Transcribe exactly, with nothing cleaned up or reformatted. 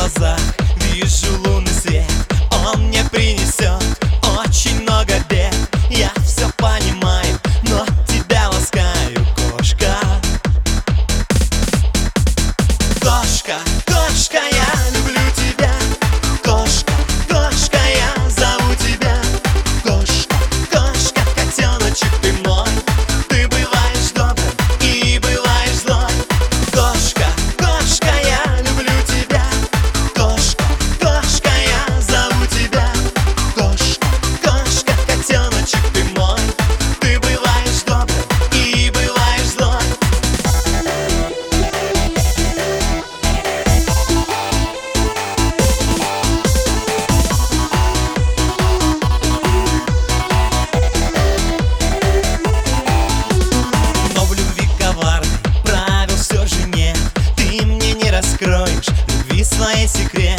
глазах вижу лунный свет. Он мне принесет очень много бед. Я все понимаю, но тебя ласкаю, кошка. Кошка, кошка, я люблю тебя. Кошка, кошка, я зову тебя. Кошка, кошка, котеночек ты мой. Ты бываешь добрым и бываешь злой. Кошка, кошка, я люблю тебя. Кошка, кошка, я зову тебя. Кошка, кошка, котеночек ты мой. Ты бываешь добрым и бываешь злой. Но в любви коварной правил все же нет. Ты мне не раскроешь любви своей секрет.